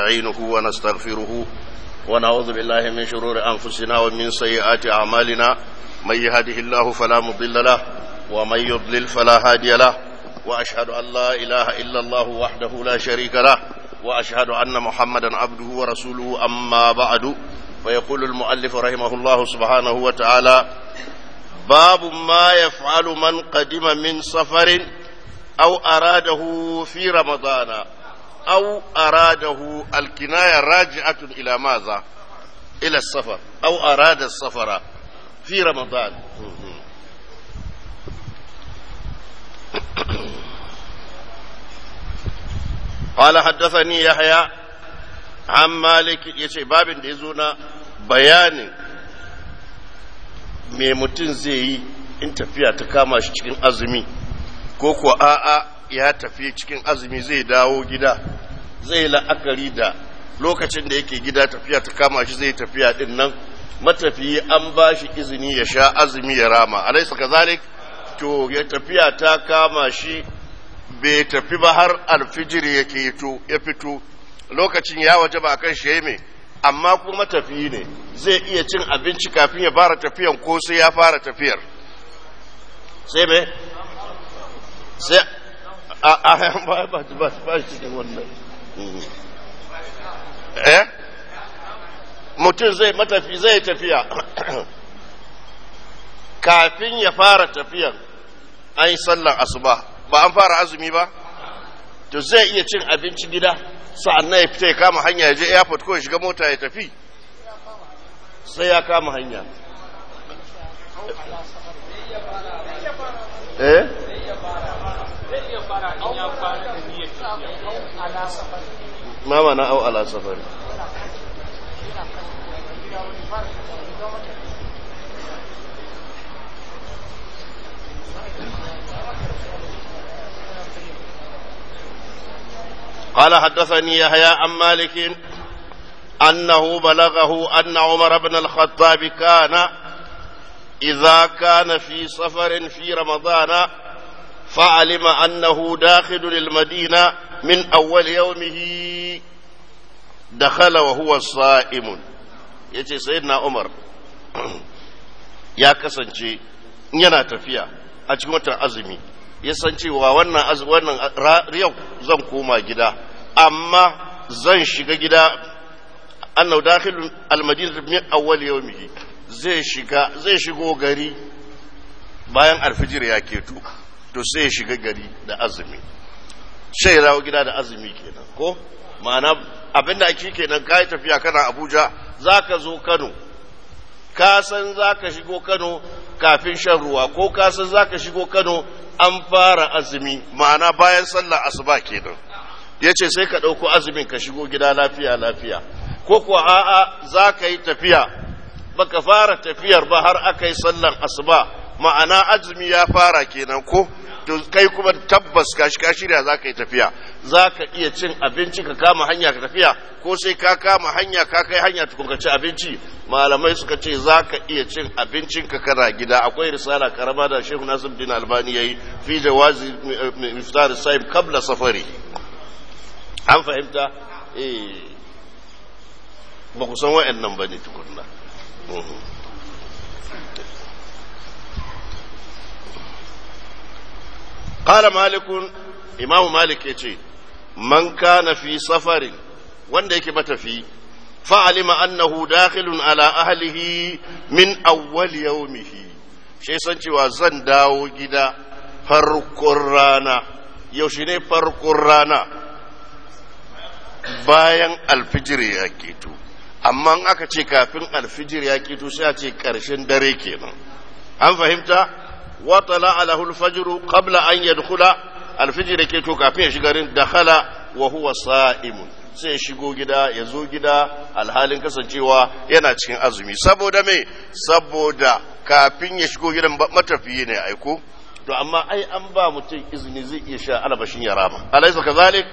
ونستعينه ونستغفره ونعوذ بالله من شرور أنفسنا ومن سيئات أعمالنا من يهده الله فلا مضل له ومن يضلل فلا هادي له وأشهد أن لا إله إلا الله وحده لا شريك له وأشهد أن محمدا عبده ورسوله أما بعد فيقول المؤلف رحمه الله سبحانه وتعالى باب ما يفعل من قدم من سفر أو أراده في رمضان أو أراده الكناية راجعة إلى ماذا؟ إلى السفر أو أراد السفر في رمضان. قال حدثني يحيى عن مالك يشي باب ديزونا بيان me mutum zai yi in tafiya ta kama shi cikin azumi ko kuwa a'a ya tafi cikin azumi zai dawo gida zai la'akari da lokacin da yake gida tafiya ta kama shi zai tafiya din nan matafiyi an ba shi izini ya sha azumi ya rama alaysa kazalik to ya tafiya ta kama shi bai tafi ba har alfijir yake to ya fito lokacin ya wajaba akan shi yayi amma kuma matafiyi ne zai iya cin abinci kafin ya fara tafiyan ko sai ya fara tafiyar sai me sai ba cikin wannan mutum zai tafiya kafin ya fara tafiyan an yi sallar asuba ba an fara azumi ba to zai iya cin abinci gida sa'an nan ya fita ya kama hanya ya je airport ko ya shiga mota ya tafi sai ya kama hanya mama na au ala safari قال حدثني يحيى عن مالك أنه بلغه أن عمر بن الخطاب كان إذا كان في سفر في رمضان فعلم أنه داخل المدينة من أول يومه دخل وهو صائم يجي سيدنا عمر يا كسنجي yana tafiya a cikin watan azumi ya san cewa wannan yau zan koma gida amma zan shiga gida annahu dakhilun almadinah min awwal yawmihi zai shigo gari bayan alfijir ya keto to sai ya shiga gari da azumi sai rawo gida da azumi kenan ko ma'ana abinda ake kenan kai tafiya kana Abuja zaka zo Kano ka san zaka shigo Kano kafin shan ruwa ko ka san zaka shigo Kano an fara azumi ma'ana bayan sallar asuba kenan yace sai ka dauko azumin ka shigo gida lafiya lafiya ko kuwa a'a zaka yi tafiya baka fara tafiyar ba har aka yi sallar asuba ma'ana azumi ya fara kenan ko to kai kuma tabbas ka shirya zaka yi tafiya zaka iya cin abinci ka kama hanya ka tafiya ko sai ka kama hanya ka kai hanya tukun ka ci abinci malamai suka ce zaka iya cin abincin ka kana gida akwai risala karama da Sheikh Nasiruddin Albani yayi fi jawazi iftar as-saim qabla safari an fahimta ba ku san wa'annan bane tukunna قال مالك إمام مالك يتي من كان في سفر wanda yake matafi fa'alima annahu dakhilun ala ahlihi min awwal yawmihi shi san cewa zan dawo gida farkon rana yaushe ne farkon rana bayan alfijir ya keto amma aka ce kafin alfijir ya keto sai a ce karshen dare kenan an fahimta وطلع له الفجر قبل أن يدخل الفجر كيتو كافين شغارين دخل وهو صائم sai shigo gida ya zo gida alhalin kasancewa yana cikin azumi saboda me saboda kafin ya shigo gidan matafiyi ne aiko to amma ai an ba mutum izini zai iya sha albashin ya rama alaysa kazalik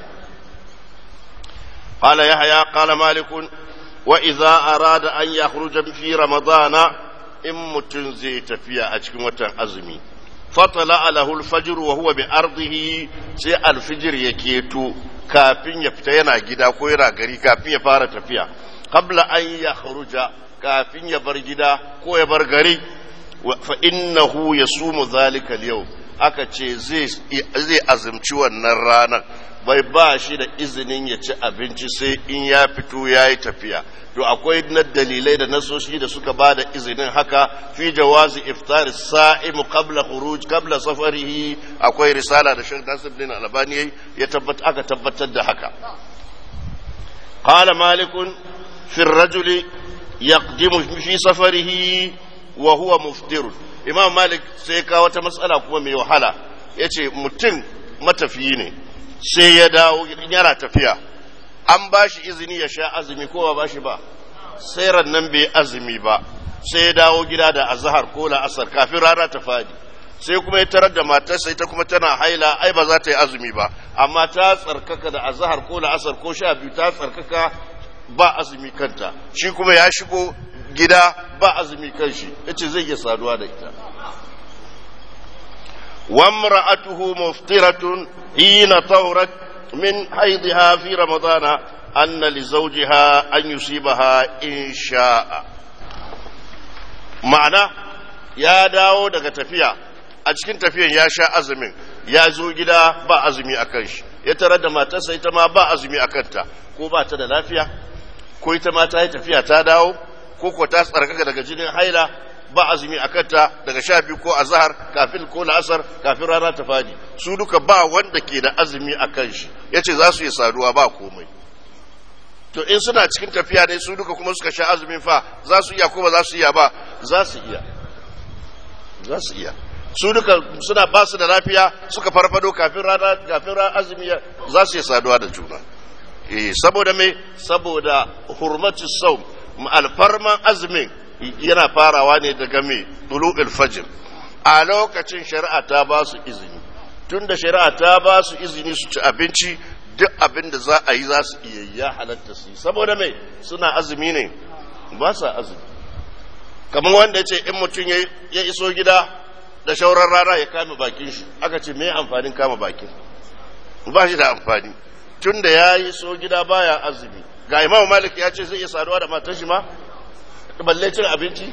qala yahya qala malik wa idza arada an yakhruja fi ramadana in mutum zai tafiya a cikin watan azumi fatala alahu alfajr wa huwa bi ardihi sai alfijir ya keto kafin ya fita yana gida ko yana gari kafin ya fara tafiya qabla an yakhruja kafin ya bar gida ko ya bar gari fa innahu yasumu dhalika al-yawm aka ce zai azumci wannan ranar bai ba shi da izinin ya ci abinci sai in ya fito ya yi tafiya to akwai na dalilai da nasoshi da suka ba da izinin haka fi jawazi iftar sa'im qabla khuruj qabla safarihi akwai risala da Sheikh Nasiruddin Albani ya aka tabbatar da haka qala malikun fi ar-rajuli yaqdimu fi safarihi wa huwa muftir imam malik sai ka wata matsala kuma mai wahala yace mutum matafiyi ne sai ya dawo yana tafiya an ba shi izini ya sha azumi ko ba shi ba sai rannan bai azumi ba sai ya dawo gida da azhar ko la'asar kafin rana ta fadi sai kuma ya tarar da matarsa ita kuma tana haila ai ba za ta yi azumi ba amma ta tsarkaka da azhar ko la'asar ko sha biyu ta tsarkaka ba azumi kanta shi kuma ya shigo gida ba azumi kan shi yace zai iya saduwa da ita وامرأته مفطرة حين طهرت من حيضها في رمضان أن لزوجها أن يصيبها إن شاء معنى يا داو daga tafiya a cikin tafiyan ya sha azumin ya zo gida ba azumi akan shi ya tarar da matarsa ita ma ba azumi akanta ko ba ta da lafiya ko ita ma ta yi tafiya ta dawo ko ta tsarkaka daga jinin haila ba azumi a kanta daga 12 ko azhar kafin ko la'asar kafin rana ta fadi su duka ba wanda ke da azumi a kan shi yace za su yi saduwa ba komai to in suna cikin tafiya ne su duka kuma suka sha azumin fa za su iya ko ba za su iya ba za su iya su duka suna ba su da lafiya suka farfado kafin rana azumi za su yi saduwa da juna saboda me saboda hurmatu sawm alfarman azumin yana farawa ne daga mai tulu'ul fajr a lokacin shari'a ta ba su izini tunda shari'a ta ba su izini su ci abinci duk abin da za a yi za su iya ya halatta su saboda mai suna azumi ne ba sa azumi kamar wanda ya ce in mutum ya iso gida da shauran rana ya kame bakin shi aka ce me amfanin kama bakin ba shi da amfani tunda ya iso gida baya azumi ga Imam Malik ya ce zai iya saduwa da matar shi ma balle cin abinci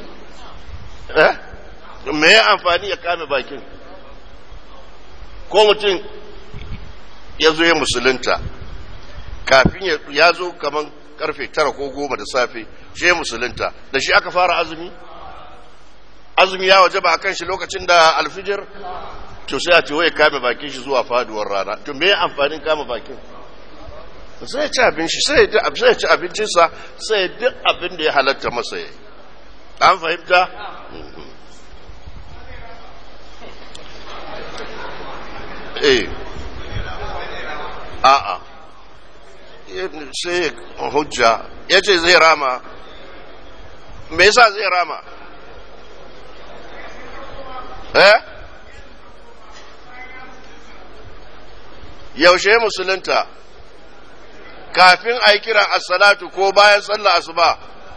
me ya amfani ya kame bakin ko mutum ya zo ya musulunta kafin ya zo kamar karfe 9 ko 10 da safe shi ya musulunta da shi aka fara azumi ya waje ba a kan shi lokacin da alfijir to sai a ce waye kame bakin shi zuwa faduwar rana to me ya amfanin kame bakin sai ci abinci sai ci abincinsa sai duk abin da ya halatta masa yayi an fahimta a'a sai hujja yace zai rama me yasa zai rama yaushe musulunta kafin a yi kiran as-salatu ko bayan sallah asuba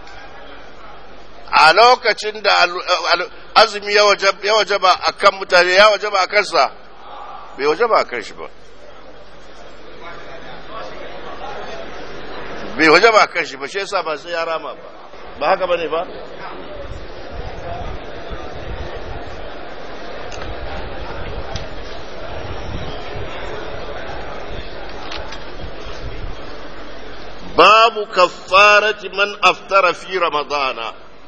a lokacin da azumi ya wajaba a kan mutane ya wajaba a kansa bai wajaba a kan shi ba bai wajaba a kan shi ba shi yasa ba sai ya rama ba haka bane ba babu kaffarati man aftara fi ramadana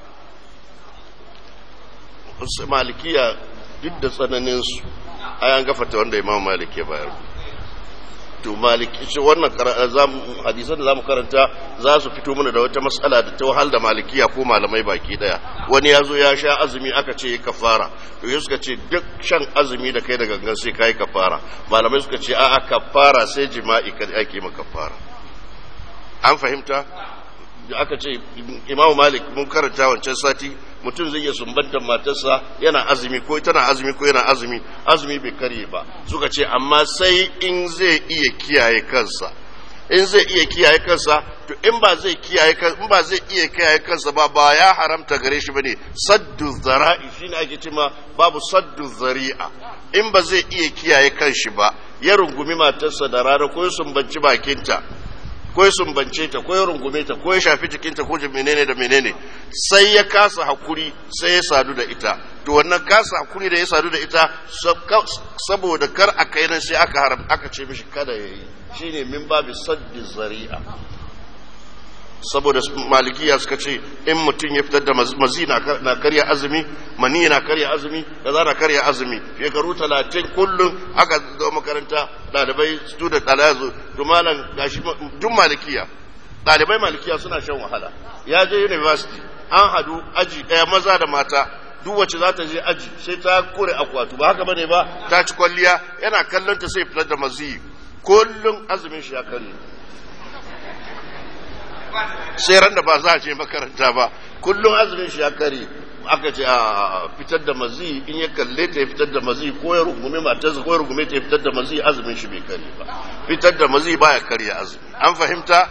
malikiya duk da tsananin su ayan gafata wanda imam malik ya bayar to maliki shi wannan hadisan da zamu karanta za su fito mana da wata mas'ala da ta wahal da malikiya ko malamai baki daya wani yazo ya sha azumi aka ce kafara to yau suka ce duk shan azumi da kai da gangan sai kai kafara malamai suka ce a'a kafara sai jima'i kai ake maka kafara an fahimta da aka ce imamu malik mun karanta wancan sati mutum zai iya sumbantar matarsa yana azumi ko tana azumi ko yana azumi bai karye ba suka ce amma sai in zai iya kiyaye kansa to in ba zai iya kiyaye kansa ba ya haramta gare shi bane saddu zara'i shine ake cewa babu saddu zari'a. In ba zai iya kiyaye kanshi ba ya rungumi matarsa da rana ko ya sumbanci bakinta ko ya sumbance ta ko ya rungume ta ko ya shafi jikinta ko menene da menene sai ya kasa hakuri sai ya sadu da ita, to wannan kasa hakuri da ya sadu da ita saboda kar a kai nan sai aka ce mishi kada yayi, shine min babu saddi zari'a. Saboda malikiya suka ce in mutum ya fitar da mazi na karya azumi, mani na karya azumi, kaza na karya azumi, shekaru 30 kullum aka zo makaranta dalibai student alazu dumalan gashi duk malikiya, dalibai malikiya suna shan wahala. Ya je university an hadu aji daya maza da mata, duk wacce za ta je aji sai ta kore akwatu, ba haka bane ba, ta ci kwalliya, yana kallon ta sai fitar da mazi, kullum azumin shi ya karye. Sai ran da ba za a je makaranta ba kullum azumin shi ya kare, aka ce a fitar da mazi, in ya kalle ta ya fitar da mazi ko ya rungume matarsa ko ya rungume ta ya fitar da mazi, azumin shi bai kare ba. Fitar da mazi baya kare azumi, an fahimta?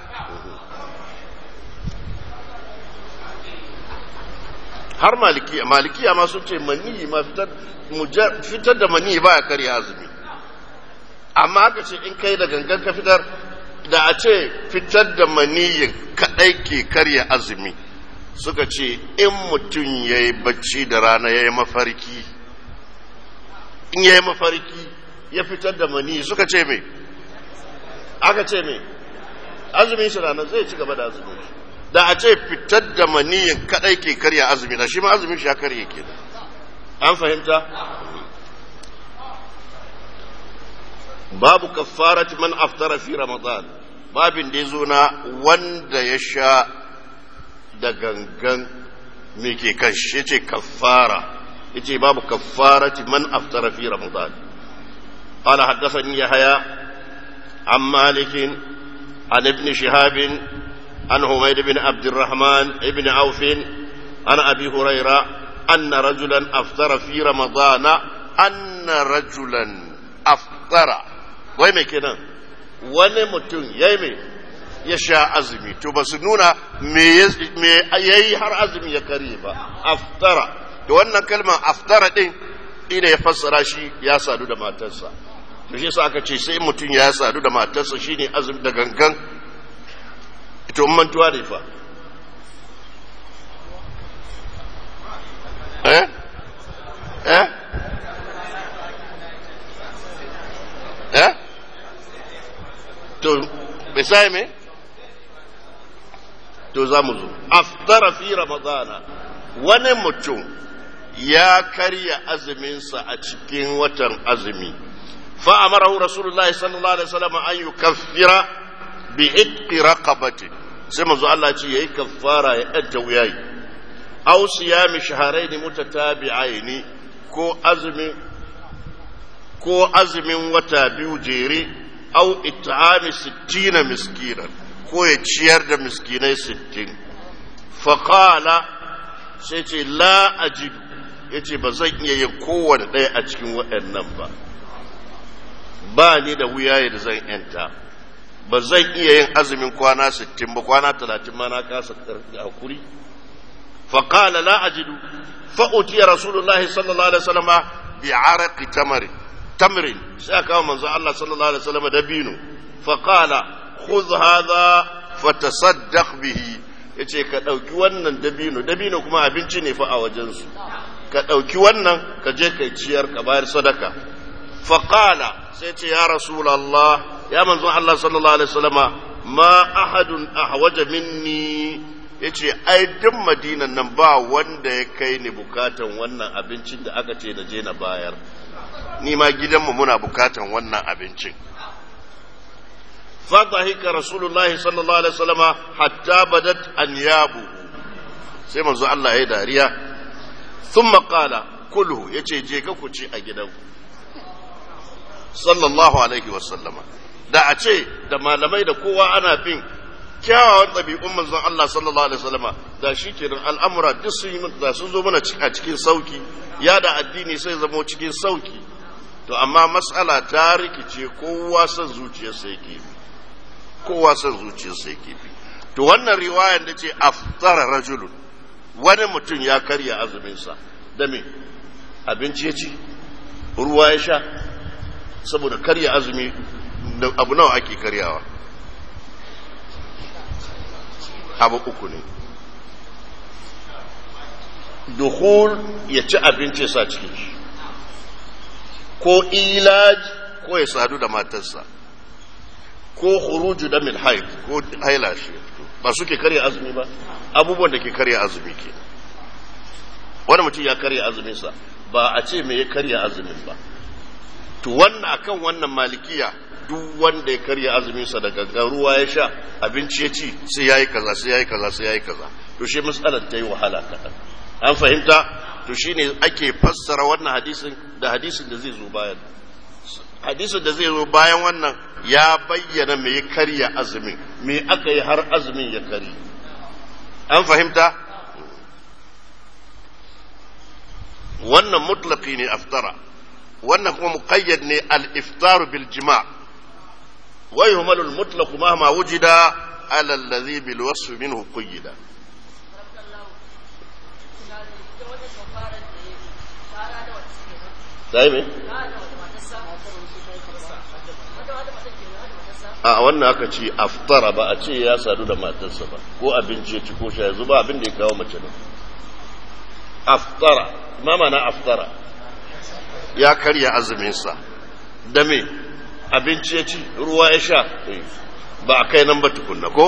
Har malikiya ma sun ce mani ma fitar da mani baya kare azumi, amma aka ce in kai da gangan ka fitar, da a ce fitar da maniyin kadai ke karya azumi, suka ce in mutum ya yi bacci da rana ya yi mafarki, in ya yi mafarki ya fitar da maniyi, suka ce me? Aka ce me? Azumin shi ranar zai ci gaba da azumin shi. Da a ce fitar da maniyin kadai ke karya azumi, da shi ma azumin shi ya karye ke. An fahimta? Babu kaffarati man aftara fi Ramadan, babin da ya zo na wanda ya sha da gangan me ke kan shi, ce kaffara, yace babu kaffarati man aftara fi Ramadan. Qala haddathani Yahya an Malik an ibn Shihab an Humayd bin Abd الرحمن ibn Auf an Abi Hurairah anna rajulan aftara fi Ramadan, anna rajulan aftara. Wai mai kenan wani mutum ya yi mai ya sha azumi, to ba su nuna me ya yi har azumi ya karye ba. Aftara da wannan kalmar aftara din ina ya fassara shi ya sadu da matarsa, to shi yasa aka ce sai mutum ya sadu da matarsa shine azumi da gangan. Ito mantuwa ne fa to misali me to za mu zo. Aftara fi Ramadana, wani mutum ya karya azuminsa a cikin watan azumi, fa amarahu Rasulullahi sallallahu alaihi wasallam an yukaffira bi itqi raqabati, sai manzo Allah ce yayi kaffara ya adda wuyayi, aw siyami shahrayn mutatabi'aini, ko azumin wata biyu jere, au it'ami 60 miskinan, ko ya ciyar da miskinai 60. Faqala, sai ce la ajidu, yace ba zan iya yin kowanne ɗaya a cikin waɗannan ba ni da wuyaye da zan yanta, ba zan iya yin azumin kwana 60 ba, kwana 30 ma na kasa hakuri. Faqala la ajidu, fa utiya rasulullahi sallallahu alaihi wasallam bi araqi tamrin, sai aka kawo manzo Allah sallallahu alaihi wasallam dabino, fa qala khudh hadha fatasaddaq bihi, yace ka dauki wannan dabino kuma abinci ne fa a wajen su, ka dauki wannan ka je kai ciyar ka bayar sadaka. fa qala, sai ce ya rasulullah, ya manzo Allah sallallahu alaihi wasallama, ma ahadun ahwaja minni, yace ai duk madinan nan ba wanda ya kai ni bukatan wannan abincin da aka ce na je na bayar, ni ma gidanmu muna bukatan wannan abincin. Fadhahika Rasulullahi sallallahu alaihi wasallam hatta badat anyabu, sai manzo Allah ya dariya. Thumma qala kulhu, yace je ka ku ci a gidanku sallallahu alaihi wasallama. Da a ce da malamai da kowa ana bin kyawawan ɗabi'un manzon Allah sallallahu alaihi wasallama, da shi kenan al'amura duk sun zo mana a cikin sauki, ya da addini sai zamo cikin sauki. To amma mas'ala ta rikice, kowa son zuciyarsa yake bi, to wannan riwayar da ce aftara rajulun wani mutum ya karya azuminsa da me abinci ya ci ruwa ya sha saboda karya azumi da abu nawa ake karyawa abu uku ne dukhul ya ci abinci sa cikin shi ko ilaj ko ya sadu da matarsa ko khuruju da min haid ko haila shi ba suke karya azumi ba abubuwan da ke karya azumi ke wani mutum ya karya azuminsa ba a ce me ya karya azumin ba to wannan akan wannan malikiya duk wanda ya karya azuminsa daga ruwa ya sha abinci ya ci sai yayi kaza sai yayi kaza sai yayi kaza to shi matsalar ta yi wahala kaɗan an fahimta to shine ake fassara wannan hadisin da hadisin da zai zo bayan hadisin da zai zo bayan wannan ya bayyana me ya karya azumin me aka yi har azumin ya kari an fahimta wannan mutlaqi ne aftara wannan kuma muqayyad ne al-iftar bil jima' wa yuhmalu al-mutlaq mahma wujida ala alladhi bil wasf minhu qayyida sai me a wannan aka ce aftara ba a ce ya sadu da matarsa ba ko abinci ya ci ko sha yanzu ba abin da ya kawo mace ne aftara ma mana aftara ya karya azuminsa da me abinci ya ci ruwa ya sha ba a kai nan ba tukunna ko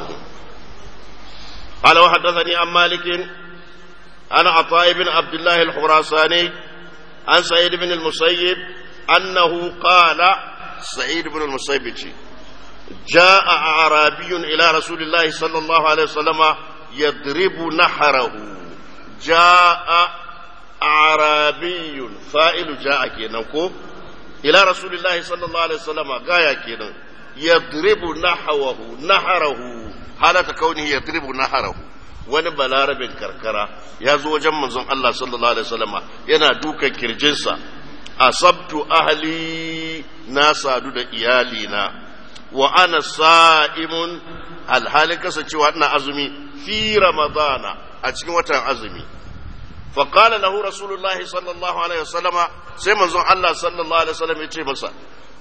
قال وحدثني عن مالك عن عطاء بن عبد الله الخراساني عن سعيد بن المسيب أنه قال سعيد بن المسيب جاء أعرابي إلى رسول الله صلى الله عليه وسلم يضرب نحره جاء أعرابي فائل جاء كينكو إلى رسول الله صلى الله عليه وسلم غاية كينا يضرب نحره حالة كونه يضرب نحره wani balarabin karkara ya zo wajen manzon Allah sallallahu alaihi wasallama yana dukan kirjinsa asabtu ahli na sadu da iyalina wa ana sa'imun alhalin kasancewa ina azumi fi ramadana a cikin watan azumi fa qala lahu rasulullah sallallahu alaihi wasallama sai manzon Allah sallallahu alaihi wasallam ya ce masa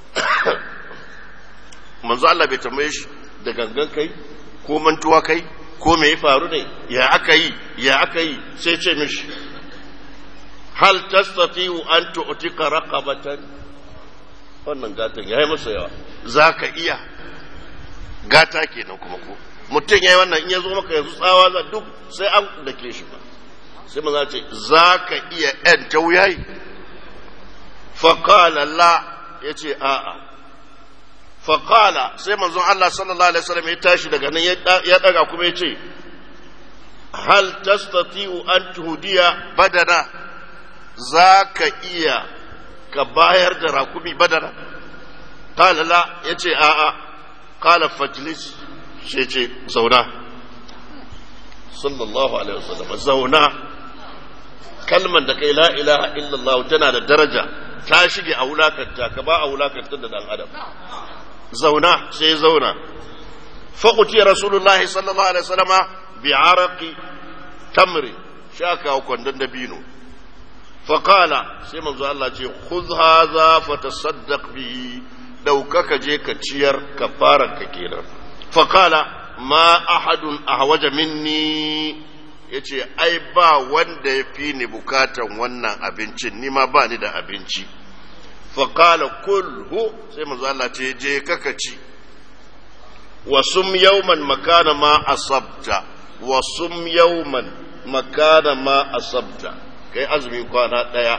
manzon Allah bai tambaye shi da gangan kai ko mantuwa kai ko me ya faru ne ya aka yi sai ce mishi hal tastati'u an tu'tika raqabatan wannan gatan yayi masa yawa zaka iya gata kenan kuma ko mutum yayi wannan in yazo maka yanzu tsawa za duk sai an dake shi ba sai maza ce zaka iya ɗan tauyayi fa qala la yace a'a faƙala sai manzon Allah sallallahu alaihi wasallam ya tashi daga nan ya daga kuma ya ce hal tastati'u an tuhdiya badana zaka iya ka bayar da rakumi badana qala la yace a'a qala fajlis sai ce zauna sallallahu alaihi wasallam zauna kalman da kai la ilaha illallah tana da daraja ta shige a wulakanta ka ba a wulakanta da dan adam zauna sai zauna faƙuti rasulullahi sallallahu alaihi wasallama bi araqi tamri shaka kwandon dabino faƙala sai manzo Allah ce khudh hadha fatasaddaq bihi daukaka je ka ciyar kafaran ka kenan faƙala ma ahadun ahwaja minni yace ai ba wanda ya fi ni bukatan wannan abincin ni ma ba ni da abinci faƙala kulhu sai manzo Allah ce je kaka ci wasum yawman makana ma asabta wasum yawman makana ma asabta kai azumin kwana daya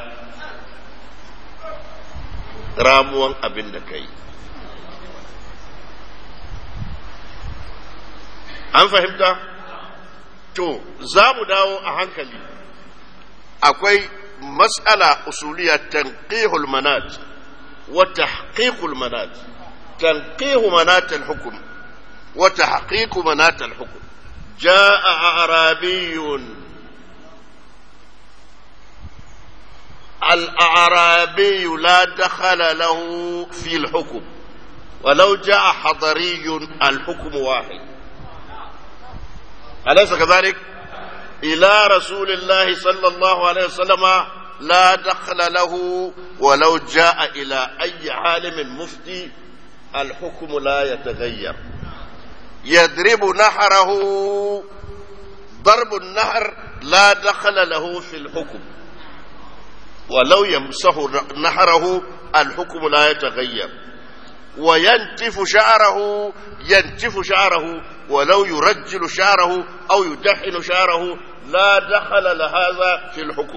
ramuwan abin da kai an fahimta to za mu dawo a hankali akwai مسألة أصولية تنقيح المنات وتحقيق المنات تنقيح منات الحكم وتحقيق منات الحكم جاء أعرابي الأعرابي لا دخل له في الحكم ولو جاء حضري الحكم واحد أليس كذلك؟ إلى رسول الله صلى الله عليه وسلم لا دخل له ولو جاء إلى أي عالم مفتي الحكم لا يتغير. يضرب نحره، ضرب النحر لا دخل له في الحكم، ولو يمسح نحره الحكم لا يتغير. وينتف شعره، ينتف شعره ولو يرجل شعره أو يدحن شعره لا دخل لهذا في الحكم.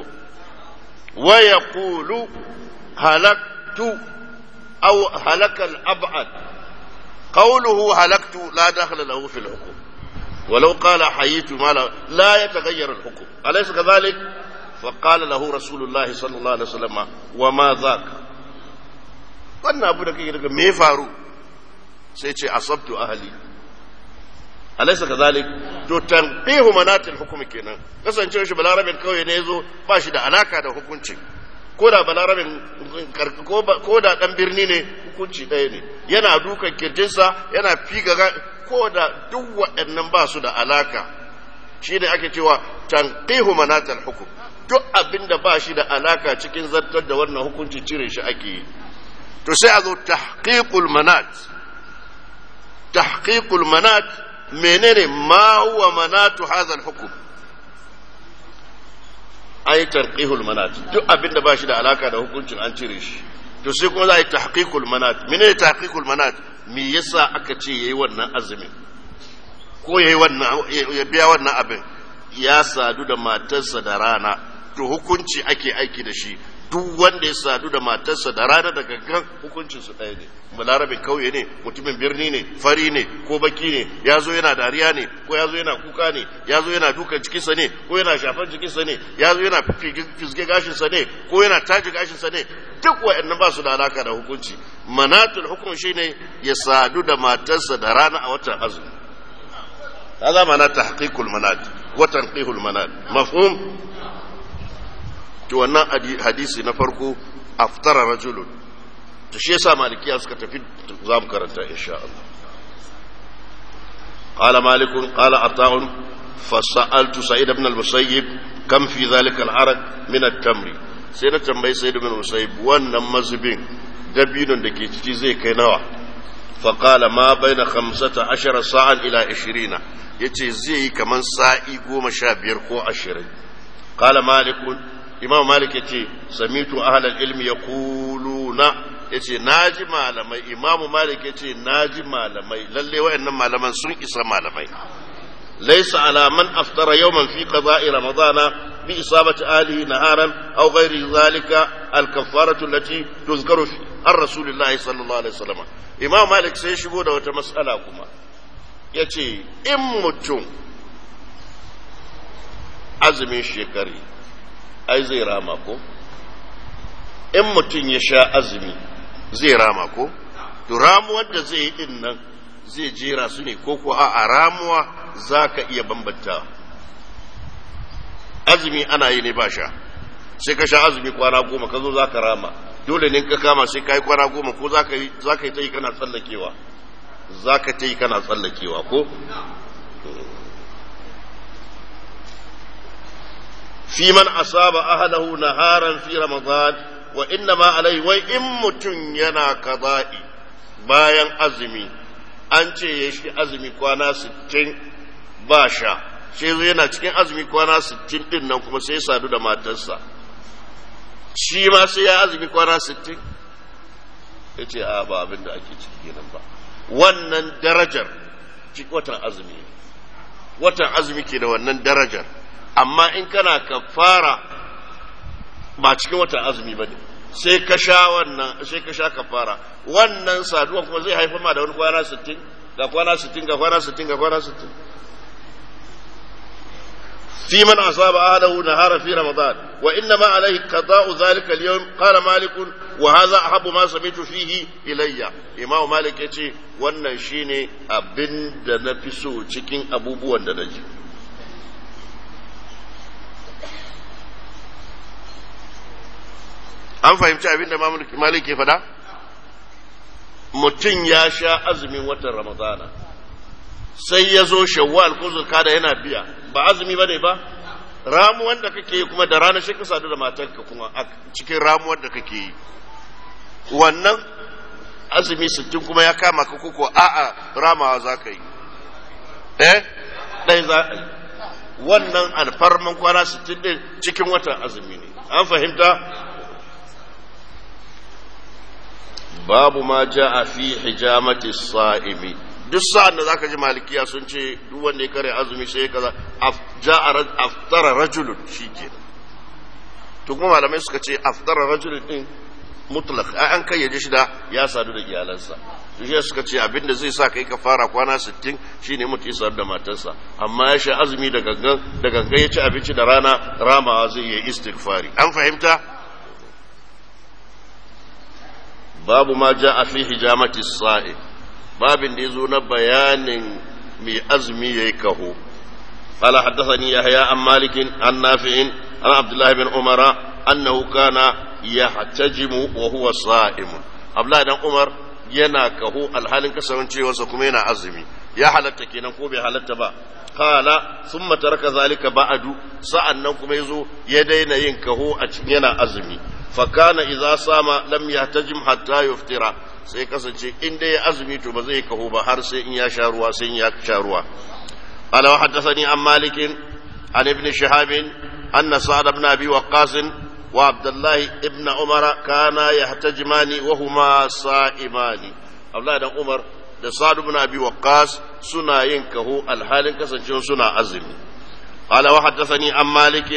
ويقول هلكت أو هلك الأبعد، قوله هلكت لا دخل له في الحكم، ولو قال حييت ما لا يتغير الحكم. أليس كذلك؟ فقال له رسول الله صلى الله عليه وسلم وما ذاك؟ wannan abu da kake daga me faru? sai ce asabtu ahli. Alaysa kadhalik? To tanqihu manatil hukm kenan, kasancewa shi balarabin kauye ne yazo ba shi da alaka da hukunci, ko da balarabin ko da dan birni ne hukunci ɗaya ne, yana dukan kirjinsa yana figa, ko da duk waɗannan ba su da alaka. Shi ne ake cewa tanqihu manatil hukm, duk abinda ba shi da alaka cikin zartar da wannan hukunci cire shi ake yi. To sai a zo tahqiqul manat. Tahqiqul manat menene? Ma huwa manatu hadha al-hukm? Ai tarqihul manat, duk abinda ba shi da alaka da hukuncin an cire shi. To sai kuma za a yi tahqiqul manat. Menene tahqiqul manat? Me yasa aka ce yayi wannan azumin ko yayi wannan ya biya wannan abin? Ya sadu da matarsa da rana, to hukunci ake aiki da shi. Duk wanda ya sadu da matarsa da rana da gangan hukuncin su ɗaya ne. Balarabin kauye ne, mutumin birni ne, fari ne ko baki ne, ya zo yana dariya ne ko ya zo yana kuka ne, ya zo yana dukan cikinsa ne ko yana shafan cikinsa ne, ya zo yana fisge gashinsa ne ko yana taji gashinsa ne, duk wa'annan ba su da alaka da hukunci. Manatul hukum shine ya sadu da matarsa da rana a watan azumi. هذا معنى تحقيق المناد وتنقيه المناد. مفهوم؟ to wannan hadisi na farko aftara rajulun, to shi yasa malikiya suka tafi, za mu karanta insha Allah. qala malikun qala ata'un fasa'altu sa'id ibn al-musayyib kam fi dhalika al-araq min at-tamri, sai na tambayi sa'id ibn al-musayyib wannan mazubin dabinun da ke ciki zai kai nawa? fa qala ma baina 15 sa'an ila 20, yace zai yi kaman sa'i 15 ko 20. qala malikun, imam malik yace samitu ahlal ilmi yaquluna, yace naji malamai, imam malik yace naji malamai, lalle wayannan malaman sun isa malamai. laysa ala man aftara yawman fi qada'i ramadana bi isabati ahlihi naharan aw ghairi zalika al kaffaratu allati tuzkaru fi ar-rasulillah sallallahu alaihi wasallam. imam malik sai shigo da wata mas'ala kuma, yace in mutum azumin shekari ai zai rama ko? In mutum ya sha azumi zai rama ko? To ramuwar da zai yi din nan zai jera su ne ko kuwa a ramuwa za ka iya bambanta? Azumi ana yi ne ba sha, sai ka sha azumi kwana 10 ka zo za ka rama, dole ne ka kama sai ka yi kwana 10 ko za ka yi ta yi kana tsallakewa? Za ka ta yi kana tsallakewa ko? في من أصاب أهله نهارا في رمضان وإنما عليه وإن متن ينا قضائي bayan azumi, an ce ya shi azumi kwana 60 ba sha, sai zo yana cikin azumi kwana 60 din nan kuma sai sadu da matarsa, shi ma sai ya azumi kwana 60? ya ce a ba abin da ake ciki kenan ba. Wannan darajar watan azumi, watan azumi ke da wannan darajar, amma in kana kafara ba cikin watan azumi ba ne, sai ka sha kafara, wannan saduwa kuma zai haifar ma da wani kwana 60 ga kwana 60 ga kwana 60 ga kwana 60. في من أصاب أهله نهارا في رمضان وإنما عليه قضاء ذلك اليوم. قال مالك وهذا أحب ما سمعت فيه إلي. إمام مالك يقول wannan shine abin da na fi so cikin abubuwan da naji. An fahimci abin da Malik ke faɗa? Mutum ya sha azumin watan Ramadana sai ya zo shawwal ko zulkada yana biya ba azumi bane ba ramuwan da kake yi kuma da ranar shi ka sadu da matarka kuma a cikin ramuwar da kake yi wannan azumi 60 kuma ya kama ka koko a'a ramawa za ka yi ɗai za a yi wannan alfarman kwana 60 ɗin cikin watan azumi ne an fahimta babu ma ja a fi hijamati sa'imi duk sa'an da zaka ji malikiya sun ce duk wanda ya kare azumi sai kaza aftara rajulun shike to kuma malamai suka ce aftara rajulun din mutlaq an kayyaje shi da ya sadu da iyalansa to shi suka ce abinda zai sa kai ka fara kwana 60 shine mutum ya sadu da matarsa amma ya sha azumi da gangan ya ci abinci da rana ramawa zai yi istighfari an fahimta babu ma ja'a fi hijamati sa'i babin da yazo na bayanin mai azumi yayi kaho qala haddathani yahya an malik an nafi' an abdullah ibn umara annahu kana yahtajimu wa huwa sa'im abdullah ibn umar yana kaho alhalin kasancewarsa kuma yana azumi ya halatta kenan ko bai halatta ba qala thumma taraka zalika ba'du sa'annan kuma yazo ya daina yin kaho a cikin yana azumi fakana idza sama lam yahtajim hatta yuftira sai kasance in dai azumi to ba zai kaho ba har sai in ya sha ruwa sai in ya sha ruwa qala wa haddathani an malik an ibn shihab anna sa'd ibn abi waqqas wa abdullah ibn umar kana yahtajimani wa huma sa'imani abdullah dan umar da sa'd ibn abi waqqas suna yin kaho alhalin kasancewa suna azumi qala wa haddathani an malik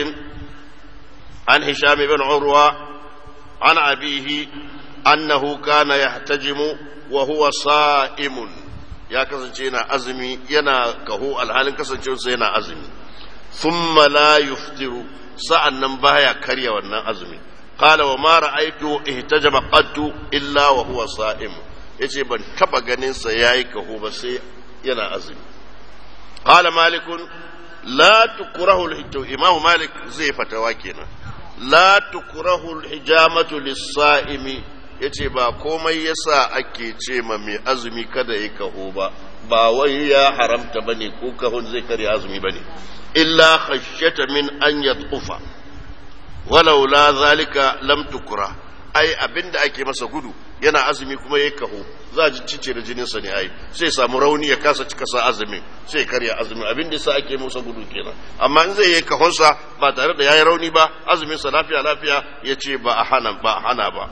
an hisham ibn urwa عن أبيه أنه كان يحتجم وهو صائم يا كسنجينا أزمي ينا كهو الحال كسنجينا أزمي ثم لا يفطر سأنن بايا كريا وانا أزمي قال وما رأيت احتجم قد إلا وهو صائم yace ban taba ganin sa yayi kaho ba sai yana azumi qala malik la tukrahu al-hijja imam malik zai fatawa kenan la tukrahu al-hijamatu lis-sa'imi yace ba komai yasa ake ce ma mai azumi kada yi kaho ba wai ya haramta bane ko kahon zai kare azumi bane illa khashyata min an yatufa walau la zalika lam tukra ai abinda ake masa gudu yana azumi kuma yayi kaho za ji cice da jinin sa ne ai sai samu rauni ya kasa cika sa azumi sai karya azumi abinda yasa ake masa gudu kenan amma in zai yi kahon sa ba tare da yayi rauni ba azumin sa lafiya yace ba a hana ba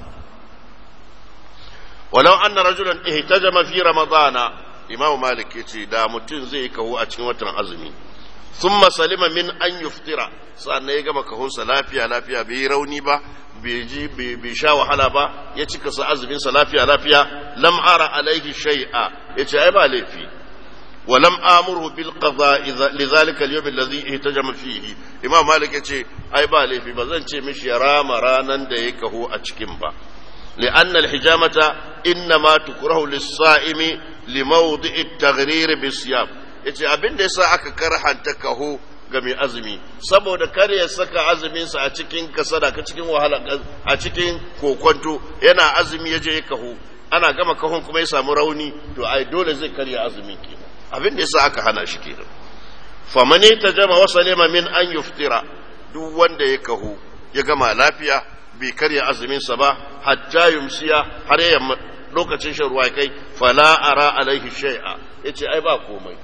walau anna rajulan ihtajama fi ramadana imam malik yace da mutun zai yi kaho a cikin watan azumi thumma salima min an yuftira sannan ya gama kahon sa lafiya bai rauni ba bai sha wahala ba ya cika sa azumin sa lafiya lam ara alaihi shay'a yace ai ba laifi wa lam amuru bil qada'i lidhalika al-yawm alladhi ihtajama fihi imam malik yace ai ba laifi ba zan ce mishi ya rama ranan da ya kaho a cikin ba لأن الحجامة إنما تكره للصائم لموضع التغرير بالصيام yace abin da yasa aka karhanta kaho ga mai azumi saboda kar ya saka azumin sa a cikin kasada ka cikin wahala a cikin kokonto yana azumi yaje ya kaho ana gama kahon kuma ya samu rauni to ai dole zai karya azumin kenan abin da yasa aka hana shi kenan famani tajama wa salima min an yuftira duk wanda ya kaho ya gama lafiya bai karya azumin sa ba hatta yumsiya har ya lokacin shan ruwa kai fala ara alaihi shay'a yace ai ba komai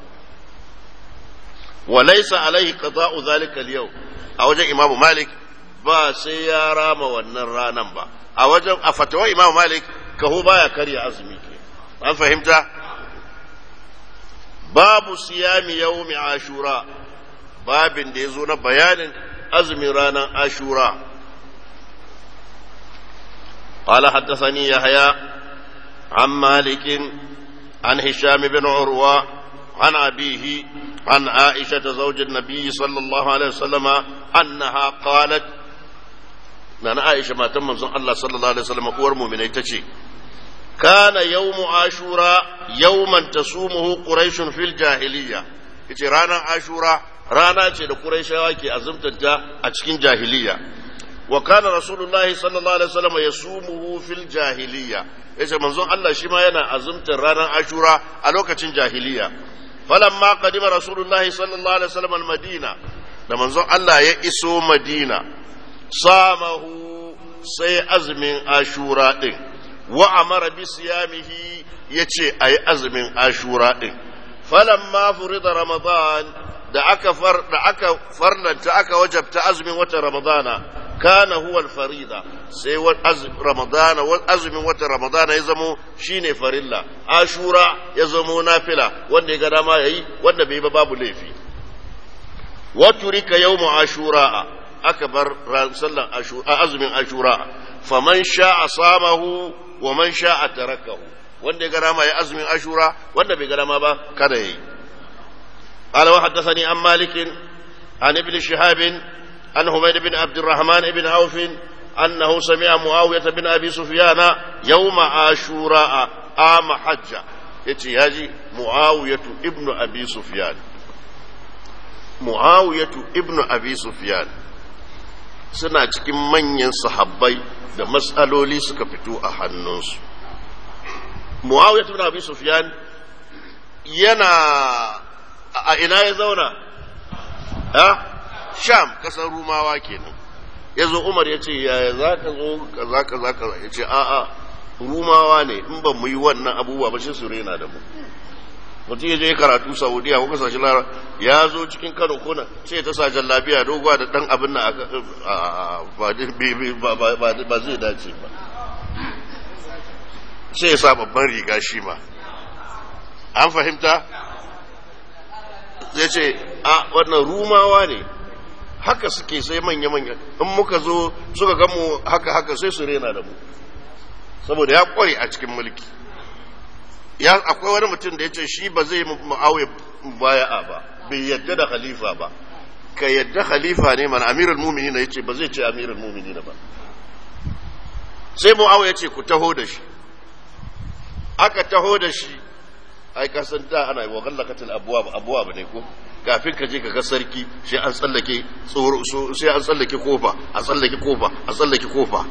walaysa alaihi qada'u zalika al-yawm a wajen imamu malik ba sai ya rama wannan ranan ba a wajen a fatawa imamu malik kaho baya karya azumi ke an fahimta babu siyami yawmi ashura babin da yazo na bayanin azumin ranan ashura قال حدثني يحيى عن مالك عن هشام بن عروة عن أبيه عن عائشة زوج النبي صلى الله عليه وسلم أنها قالت نانا عائشة ما تم الله صلى الله عليه وسلم ورمو من يتشي كان يوم عاشوراء يوما تصومه قريش في الجاهلية يتي رانا عاشوراء رانا تي قريش واكي أزمتها أتشكين جاهلية وكان رسول الله صلى الله عليه وسلم يصومه في الجاهلية yace manzon Allah shi ma yana azumtar ranar Ashura a lokacin jahiliya falamma qadima rasulullahi sallallahu alaihi wasallam al-madina da manzon Allah ya iso madina samahu sai azumin ashura din wa amara bi siyamihi yace ayi azumin ashura din falamma furida ramadan da aka farlanta aka wajabta azumin watan ramadana kana huwa al-farida sai azumin watan ramadana ya zamo shine farilla ashura ya zamo nafila wanda ya ga dama yayi wanda bai ba babu laifi wa turika yawmu ashura aka bar sallan ashura azumin ashura faman sha'a samahu wa man sha'a tarakahu wanda ya ga dama yayi azumin ashura wanda bai ga dama ba kada yayi قال وحدثني عن مالك عن ابن شهاب عن حميد بن عبد الرحمن بن عوف أنه سمع معاوية بن أبي سفيان يوم عاشوراء عام حجة يتي معاوية ابن أبي سفيان معاوية ابن أبي سفيان suna cikin manyan sahabbai da matsaloli suka fito a hannunsu. Muawiya ibn Abi Sufyan yana a ina ya zauna? Sham, kasar Rumawa kenan. Ya zo Umar ya ce, yaya za ka zo kaza ya ce, a'a, Rumawa ne, in ban mu yi wannan abubuwa ba shi su rena da mu. Mutum ya je karatu Saudiya ko kasashe Lara ya zo cikin Kano kuna sai ta sa jallabiya doguwa da dan abin nan ba zai dace ba. Sai ya sa babban riga shi ma. An fahimta? Zai ce, a wannan Rumawa ne, haka suke sai manya-manya, in muka zo suka gamu haka sai su rena da mu, saboda ya kware a cikin mulki. Akwai wani mutum da ya ce shi ba zai Muawiya baya'a ba, bai yadda da khalifa ba, ka yadda khalifa ne mana amirul mu'minin ya ce ba zai ce amirul mu'minin ba. Sai Muawiya ya ce ku taho da shi, aka taho da shi, ai kasan da ana wa gallakatul abwab ne ko kafin ka je ka ga sarki sai an tsallake sai an tsallake kofa a tsallake kofa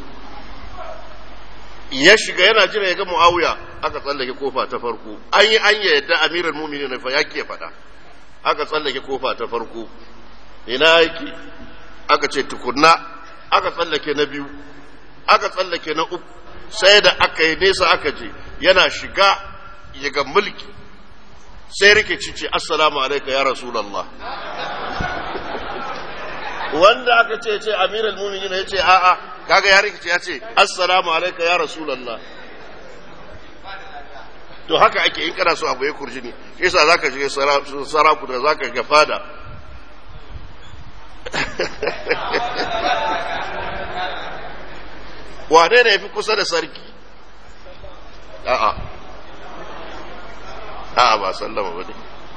ya shiga yana jira ya ga Muawiya aka tsallake kofa ta farko an yadda amirul mu'minin fa yake faɗa aka tsallake kofa ta farko ina yake aka ce tukunna aka tsallake na biyu aka tsallake na uku sai da aka yi nesa aka je yana shiga ya ga mulki sai rikici ce assalamu alaika ya rasulallah wanda aka ce amirul mu'minin ya ce a'a kaga ya rikici ya ce assalamu alaika ya rasulallah to haka ake in kana so abu ya kurjini shi yasa zaka shiga saraku da zaka ga fada wane ne yafi kusa da sarki a'a ba sallama ba ne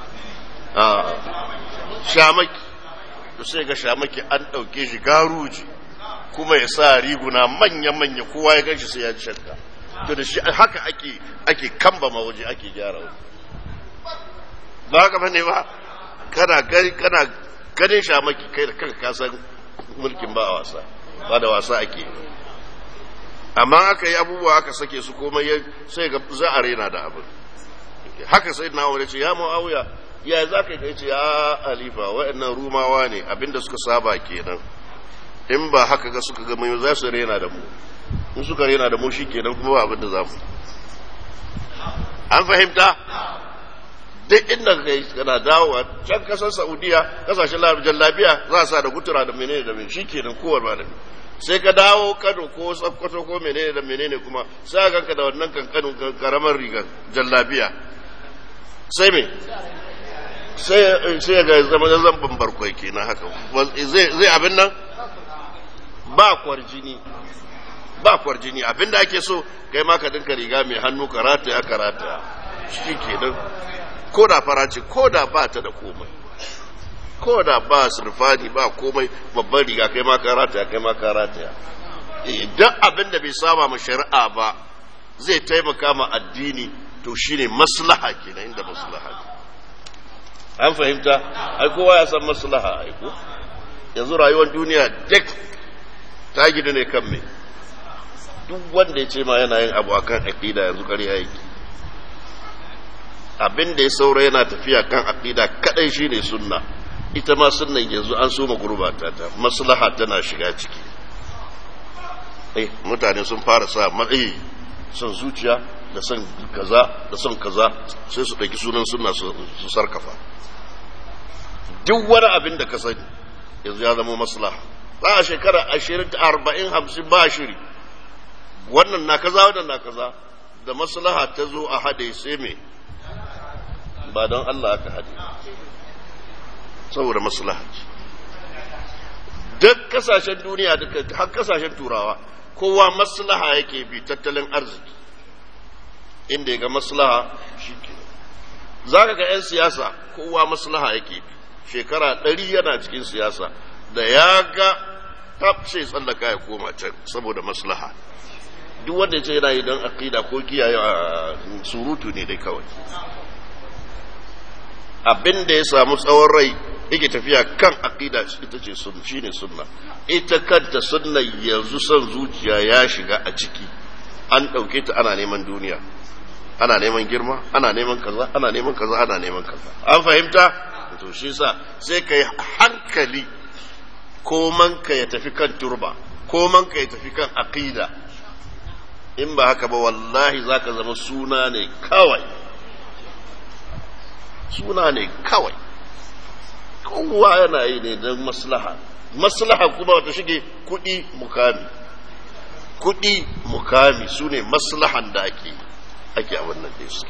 shamaki to sai ga shamaki an ɗauke shi garuji kuma ya sa riguna manya-manya kowa ya gan shi sai ya ji shakka to da shi haka ake kambama waje ake gyara waje ba haka ba ne ba kana ganin shamaki kai da kanka kasan mulkin ba a wasa ba da wasa ake amma aka yi abubuwa aka sake su komai sai ga za a rena da abin haka sai na wani ce ya Muawiya ya za ka yi ce ya halifa waɗannan Rumawa ne abinda suka saba kenan in ba haka ga suka ga mai za su rena da mu in suka rena da mu shi kenan kuma ba abinda za mu an fahimta duk inda ka yi kana dawowa can kasar Saudiya kasashen jallabiya za a sa da gutura da menene da menene shi kenan kowar ba da sai ka dawo Kano ko Sokoto ko menene da menene kuma sai ka ganka da wannan kankanin karamar rigar jallabiya sai me sai ga zama zamban barkwai kenan haka zai abin nan ba kwarjini abinda ake so kai ma ka dinka riga mai hannu karata shi kenan ko da farace ko da ba ta da komai ko da ba surfani ba komai babban riga kai ma karata idan abinda bai saba ma shari'a ba zai taimaka ma addini to shine maslaha kenan inda maslaha an fahimta ai kowa ya san maslaha ai ko yanzu rayuwar duniya duk ta gida ne kan me duk wanda ya ce ma yana yin abu akan aqida yanzu ƙarya yake abin da ya saura yana tafiya kan aqida kadai shine sunna. Ita ma sunnan yanzu an soma gurbata ta, maslaha tana shiga ciki. Mutane sun fara sa matsayi son zuciya da son kaza da son kaza, sai su ɗauki sunan sunna su sarkafa. Duk wani abin da ka sani yanzu ya zama maslaha. Za a shekara 20, 40, 50 ba shiri, wannan na kaza wannan na kaza, da maslaha ta zo a hade sai me ba don Allah aka hade, saboda maslaha. Duk kasashen duniya, duka har kasashen turawa, kowa maslaha yake bi, tattalin arziki inda ya ga maslaha shi ke. Za ka ga 'yan siyasa kowa maslaha yake bi, shekara 100 yana cikin siyasa, da ya ga sai tsallaka ya koma can saboda maslaha. Duk wanda ya ce yana yi don aqida ko kiyaye surutu ne dai kawai. Abin da ya samu tsawon rai yake tafiya kan aqida ita ce shine sunna. Ita kanta sunna yanzu son zuciya ya shiga a ciki, an ɗauke ta ana neman duniya, ana neman girma, ana neman kaza, ana neman kaza, ana neman kaza. An fahimta? To shi sa sai kai hankali, komanka ya tafi kan turba, komanka ya tafi kan aqida. In ba haka ba wallahi zaka zama suna ne kawai, suna ne kawai. Kowa yana yi ne don maslaha, maslaha kuma wata shige kudi mukami, kudi mukami su ne maslahan da ake a wannan da suke.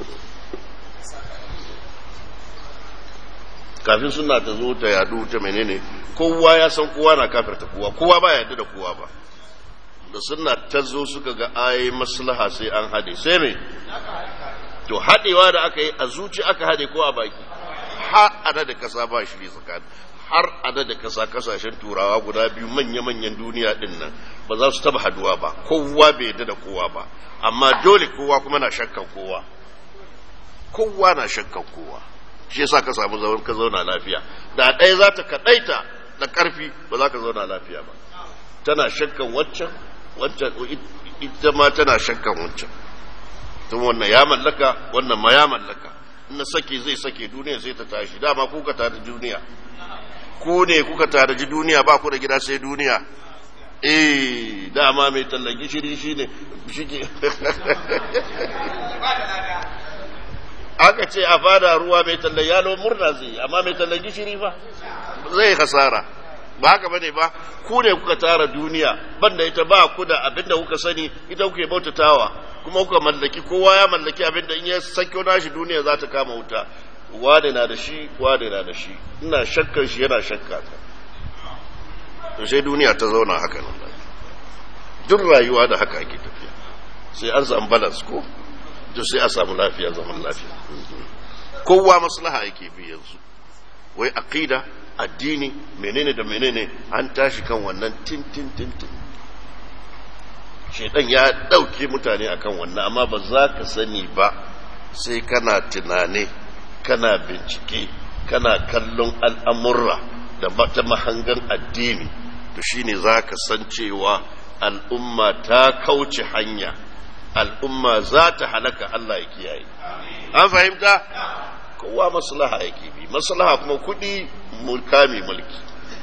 Kafin suna ta zo ta yadu ta menene, kowa ya san kowa na kafirta kowa, kowa ba yadda da kowa ba. Da suna ta zo suka ga ayi maslaha sai an hade, sai me to hadewa da aka yi a zuci aka hade ko a baki, har adada kasa ba shi tsakani, har adada kasa kasashen turawa guda biyu manya-manyan duniya din nan ba za su taba haduwa ba, kowa bai yadda da kowa ba, amma dole kowa kuma na shakkan kowa, kowa na shakkan kowa. Shi yasa ka samu zaman ka zauna lafiya. Da ɗaya za ta kaɗaita da ƙarfi ba za ka zauna lafiya ba, tana shakkan wancan ita ma tana shakkan wancan. Tun wannan ya mallaka, wannan ma ya mallaka, na sake zai sake duniya sai ta tashi. Dama kuka tare duniya, ku ne kuka tare duniya, ba ku da gida sai duniya. Dama mai tallan gishiri shine shike aka ce a fada ruwa mai tallan yalo murna zai, amma mai tallan gishiri fa zai hasara. Ba haka bane ba, ku ne kuka tara duniya, banda ita ba ku da abinda kuka sani, ita kuke bautatawa, kuma kuka mallaki, kowa ya mallaki abinda in ya sako nashi duniya za ta kama wuta. Wane na da shi, wane na da shi, ina shakkar shi yana shakka ta. To sai duniya ta zauna haka nan. Duk rayuwa da haka ake tafiya, sai an samu balance ko, to sai a samu lafiya, zaman lafiya. Kowa maslaha yake bi yanzu, wai aqida, addini, menene da menene, an tashi kan wannan tin. Shedan ya dauke mutane akan wannan, amma ba za ka sani ba sai kana tunane, kana bincike, kana kallon al'amurra da ta mahangan addini. To shine za ka san cewa al'umma ta kauce hanya, al'umma za ta halaka, Allah ya kiyaye. An fahimta? Kowa maslaha yake bi, maslaha kuma kudi mulkami mulki.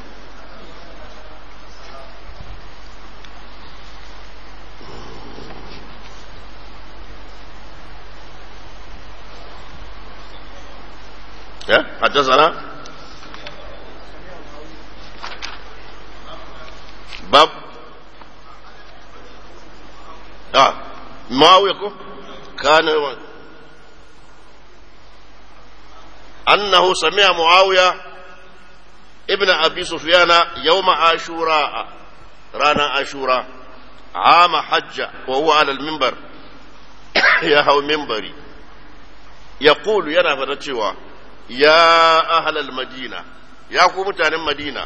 حدثنا باب معاوية كان أنه سمع معاوية ابن أبي سفيان يوم عاشوراء، رانا عاشوراء، عام حج وهو على المنبر يهو منبري، يقول ينا فتشوا يا أهل المدينة، يا قومتان المدينة،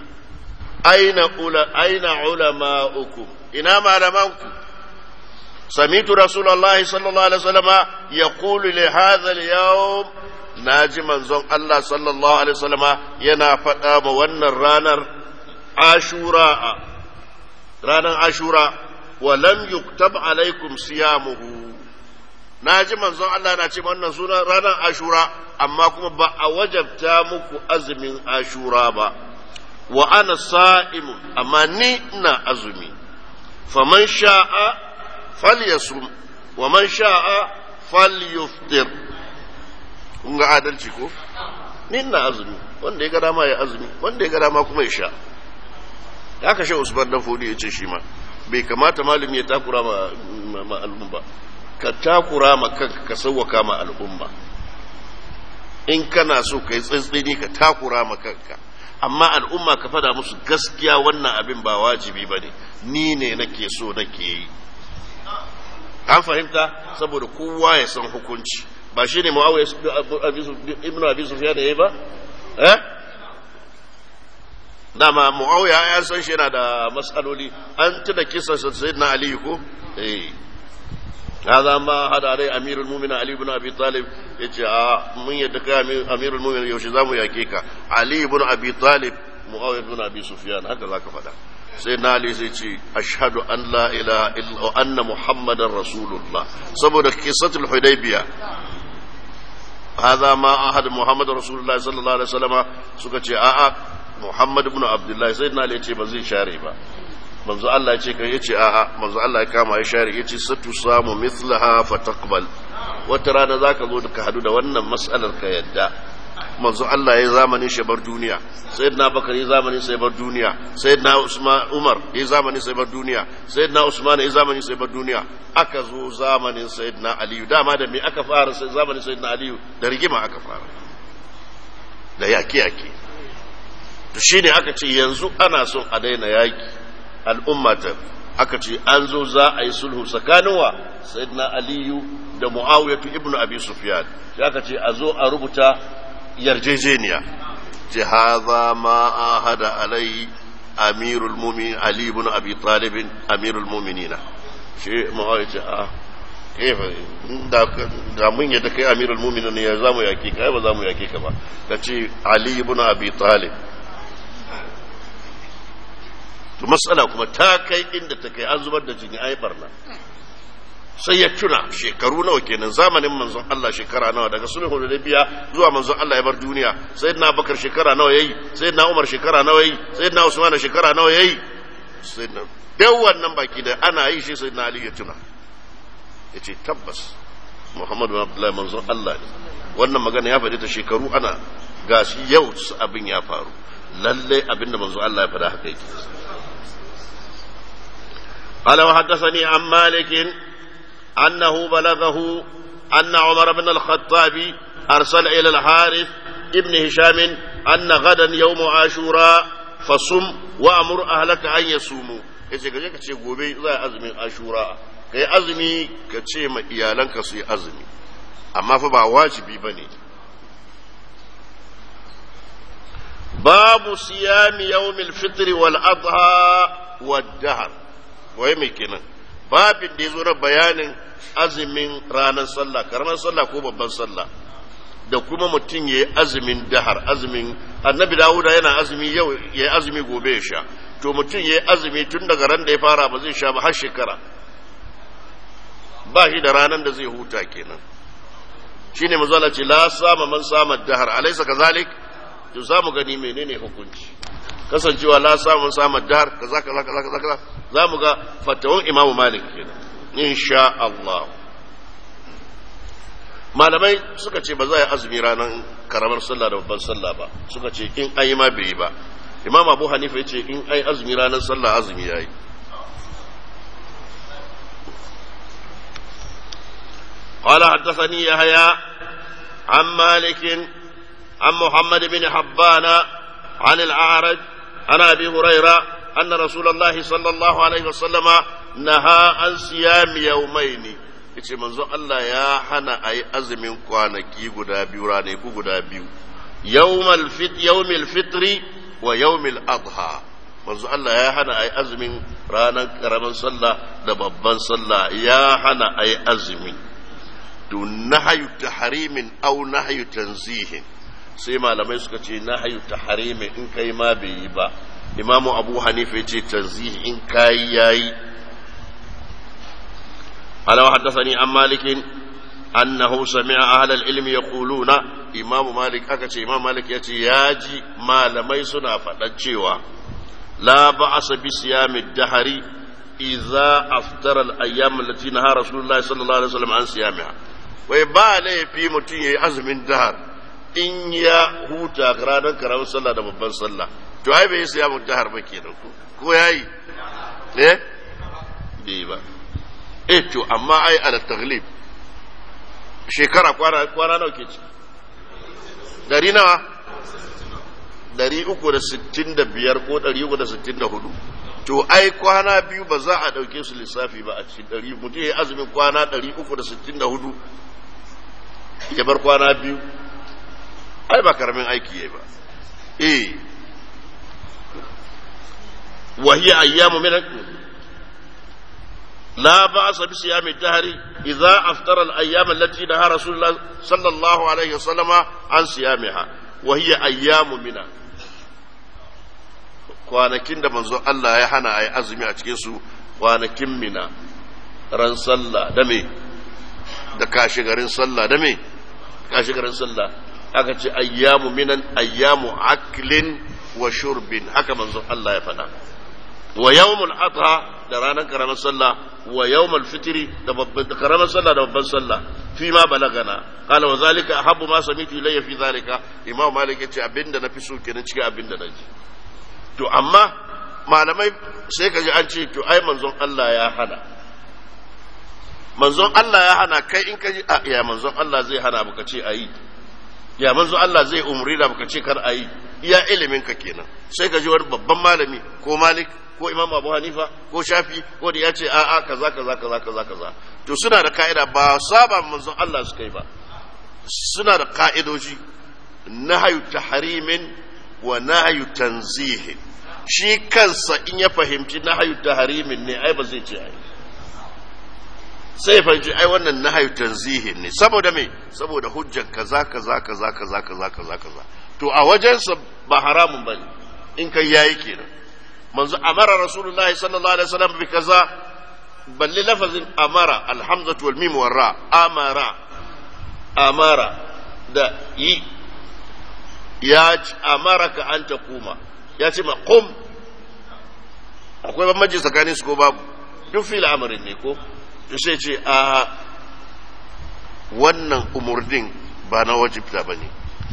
أين علماؤكم؟ إنما علماؤكم؟ سمعت رسول الله صلى الله عليه وسلم يقول لهذا اليوم، ناجي منزون الله صلى الله عليه وسلم ينا فتام ون الرانر عاشوراء، رانا عاشوراء، ولم يكتب عليكم صيامه، na ji manzon Allah na ce wannan sunan ranar ashura amma kuma ba a wajabta muku azumin ashura ba wa ana sa'imun amma ni ina azumi faman sha'a falyasum wa man sha'a falyuftir kun ga adalci ko ni ina azumi wanda ya ga dama ya azumi wanda ya ga dama kuma ya sha ya kashe Usman dan Fodi ya ce shi ma bai kamata malami ya takura ma al'umma ka takura ma kanka ka sauwaka ma al'umma in kana so ka yi tsantsini ka takura ma kanka amma al'umma ka fada musu gaskiya wannan abin ba wajibi ba ne ni ne nake so nake yi an fahimta saboda kowa ya san hukunci ba shi ne Muawiya ibn Abi Sufyan da yayi ba dama Muawiya ya san shi yana da mas'aloli an tuna kisan sayyidina Ali ko هذا ما هذا عليه أمير المؤمنين علي بن أبي طالب يجي من يدك أمير المؤمنين يوشزام يكيكا علي بن أبي طالب معاوية بن أبي سفيان هكذا كفدا سيدنا علي سيجي أشهد أن لا إله إلا وأن محمد رسول الله سبب قصة الحديبية هذا ما أحد محمد رسول الله صلى الله عليه وسلم سكتي محمد بن عبد الله سيدنا علي يجي بزي شاربا manzo Allah ce kai yace a'a manzo Allah ya kama ya share yace satu samu mithlaha fataqbal wata rana zaka zo ka hadu da wannan mas'alar ka yadda manzo Allah ya zamanin shi bar duniya sayyidina Bakar ya zamanin sai bar duniya sayyidina Umar ya zamanin sai bar duniya sayyidina Usman ya zamanin sai bar duniya aka zo zamanin sayyidina Ali dama da me aka fara zamanin sayyidina Ali da rigima aka fara da yaki to shine aka ce yanzu ana son a daina yaki al'ummata aka ce an zo za a yi sulhu tsakanin wa sayyidina aliyu da muawiyatu ibnu abi sufyan sai aka ce a zo a rubuta yarjejeniya ce hadha ma ahada alai amirul mu'minin ali ibn abi talib amirul mu'minina shi muawiya ce kefa da mun yadda kai amirul mu'minin ya zamu yake kai ba zamu yake ka ba kace ali ibn abi talib to matsala kuma ta kai inda ta kai an zubar da jini ai barna sai ya tuna shekaru nawa kenan zamanin manzon Allah shekara nawa daga sulhu hudaybiya zuwa manzon Allah ya bar duniya sayyidina Abubakar shekara nawa yayi sayyidina Umar shekara nawa yayi sayyidina Usman shekara nawa yayi sayyidina dai wannan baki da ana yi shi sayyidina Ali ya tuna yace tabbas Muhammadu bin Abdullah manzon Allah ne wannan magana ya faɗi ta shekaru ana gashi yau abin ya faru lalle abinda manzon Allah ya faɗa haka yake قال وحدثني عن مالك أنه بلغه أن عمر بن الخطاب أرسل إلى الحارث ابن هشام أن غدا يوم عاشوراء فصم وأمر أهلك أن يصوموا yace kaje ka ce gobe za a azumin ashura kai azumi ka ce ma iyalanka su yi azumi amma fa ba wajibi bane babu siyami yawmil fitr wal adha wad dahr wai mai kenan babin da ya zo na bayanin azumin ranar sallah karamar sallah ko babban sallah da kuma mutum ya yi azumin dahar azumin annabi dawuda yana azumi yau ya yi azumi gobe ya sha to mutum ya yi azumi tun daga ran da ya fara ba zai sha ba har shekara ba shi da ranar da zai huta kenan shine mazala ce la sama man sama dahar alaysa kazalik to za mu gani menene hukunci kasancewa la samun samar dahar kaza za mu ga fatawan imamu malik kenan insha Allah malamai suka ce ba za a yi azumi ranar karamar sallah da babban sallah ba suka ce in ayi ma bai yi ba imam abu hanifa ya ce in ayi azumi ranar sallah azumi ya yi قال حدثني يحيى عن مالك عن محمد بن حبان عن الأعرج عن أبي هريرة أن رسول الله صلى الله عليه وسلم نهى عن صيام يومين yace manzo Allah ya hana ayi azumin kwanaki guda biyu ranaku guda biyu yawmil fitri wa yawmil adha manzo Allah ya hana ayi azumin ranar karaman sallah da babban sallah ya hana ayi azumi to nahyu tahrimin aw nahyu tanzihin sai malamai suka ce nahyu tahrimin in kai ma bai yi ba imamu abu hanifa ya ce tanzihi in kai yayi قال وحدثني عن مالك أنه سمع أهل العلم يقولون إمام مالك أكتش إمام مالك ياجي ما لميسنا فتجيوا لا بأس بصيام الدهر إذا أفطر الأيام التي نهى رسول الله صلى الله عليه وسلم عن صيامها ويبالي في متي أزم الدهر إن يا هوتا قرانا كرام صلى الله عليه وسلم تعي بي صيام الدهر بكينا كو ياي ليه ديبا تو أما أي على التغليب shekara kwana nawa ke ci 100 nawa 365 ko 364 to ai kwana biyu ba za a dauke su lissafi ba a cikin 100 mutum ya azumin kwana 364 ya bar kwana biyu ai ba karamin aiki yayi ba wa hiya ayyamu min لا بأس بصيام الدهر إذا أفطر الأيام التي نهى رسول الله صلى الله عليه وسلم عن صيامها وهي أيام منها kwanakin da manzo Allah ya hana a yi azumi a cikinsu kwanakin mina ran sallah da me da kashigarin sallah da me kashigarin sallah aka ce ayyamu minan ayyamu aklin wa shurbin haka manzo Allah ya faɗa wa yawmul adha da ranar karamar sallah wa yawmul fitri da babban karamar sallah da babban sallah fi ma balagana qala wa zalika ahabbu ma samitu ilayya fi zalika imam malik yace abinda nafi so kenan cikin abinda naji to amma malamai sai kaji an ce to ai manzon Allah ya hana manzon Allah ya hana kai in kaji ya manzon Allah zai hana baka ce ayi ya manzon Allah zai umri da baka ce kar ayi iya ilimin ka kenan sai kaji wani babban malami ko malik ko imam abu hanifa ko shafi ko da ya ce a'a kaza kaza kaza kaza kaza to suna da ka'ida ba saba manzon Allah su kai ba suna da ka'idoji nahyu tahrimin wa nahyu tanzihin shi kansa in ya fahimci nahyu tahrimin ne ai ba zai ce ai sai ya fahimci ai wannan nahyu tanzihin ne saboda me saboda hujjar kaza kaza kaza kaza kaza kaza kaza to a wajensa ba haramun bane in kai yayi kenan manzo amara rasulullahi sallallahu alaihi wasallam bi kaza balli lafazin amara alhamzatu wal mim wal ra amara da yi ya amaraka an taquma ya ce ma qum akwai bambanci tsakanin su ko babu duk fil amrin ne ko to sai ce a wannan umurnin ba na wajibta bane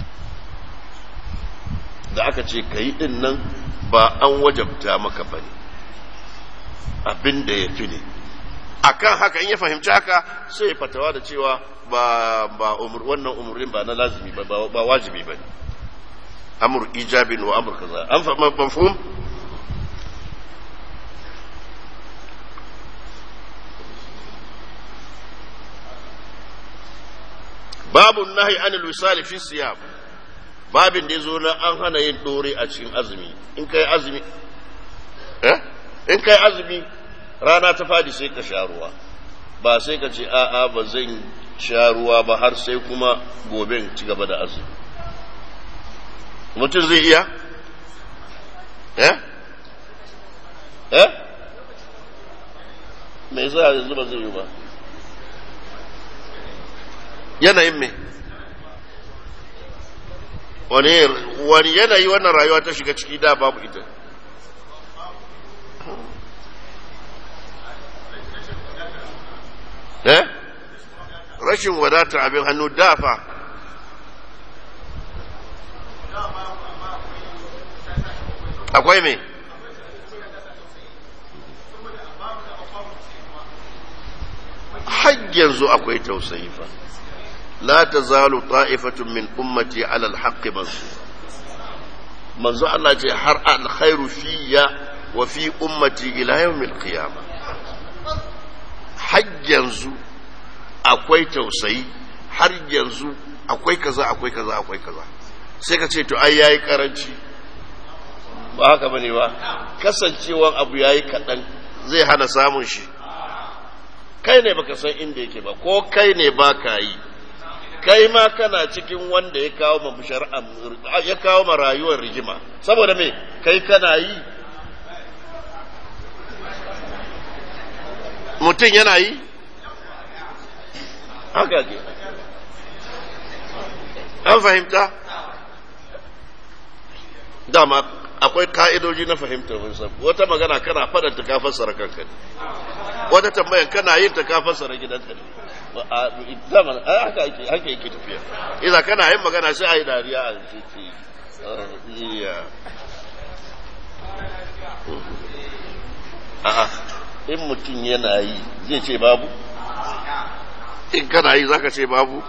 da aka ce kai din nan ba an wajabta maka ba ne abin da ya fi ne akan haka in ya fahimci haka sai ya fatawa da cewa wannan umarnin ba na lazimi ba wajibi ba ne amur ijabin wa amur kaza an mafhum babu nahi anil wisali fi siyam babin da ya zo na an hana yin dore a cikin azumi in kai azumi rana ta fadi sai ka sha ruwa ba sai ka ce a'a ba zan sha ruwa ba har sai kuma gobe ci gaba da azumi mutum zai iya me yasa yanzu ba zai yi ba yanayin me wani yanayi wannan rayuwa ta shiga ciki da babu ita rashin wadatar abin hannu dafa akwai me har yanzu akwai tausayi fa لا تزال طائفة من أمتي على الحق منذ الله جاء حرق الخير في وفي أمتي إلى يوم القيامة حج ينزو أكوي توسي حج ينزو أكوي كذا أكوي كذا أكوي كذا سيكا تو أياي كرنشي ba haka bane ba kasancewan abu yayi kadan zai hana samun shi kai ne baka san inda yake ba ko kai ne baka yi kai ma kana cikin wanda ya kawo ma shari'a ya kawo ma rayuwar rigima saboda me kai kana yi mutum yana yi haka ke an fahimta dama akwai ka'idoji na fahimtar wata magana kana fadanta ka fassara kanka ne wata tambayan kana yin ta ka fassara gidanka ne haka yake tafiya idan kana yin magana sai a yi dariya a cikin a'a in mutum yana yi zai ce babu in kana yi zaka ce babu